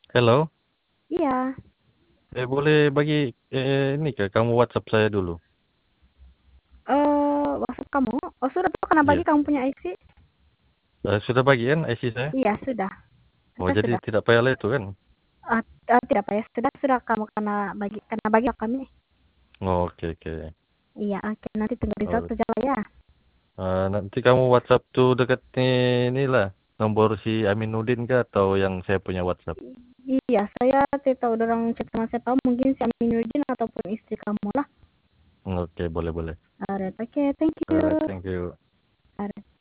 Hello, Iya. boleh bagi ini ke kamu WhatsApp saya dulu? WhatsApp kamu? Oh, sudah tuh kena bagi Iya. kamu punya IC? Sudah bagi kan IC saya? Iya, sudah. Oh, jadi Sudah. tidak payah itu kan? Tidak apa ya. Sudah kamu kena bagi kami. Oh, oke oke. Iya, oke. Nanti tunggu result Oh, saja lah ya. nanti kamu WhatsApp tuh dekat inilah nomor si Aminuddin kah atau yang saya punya WhatsApp? Iya, saya tidak tahu orang chat sama siapa. Mungkin si Aminuddin ataupun istri kamu lah. Oke, boleh boleh. Alright, oke. Thank you. Alright, thank you. Alright.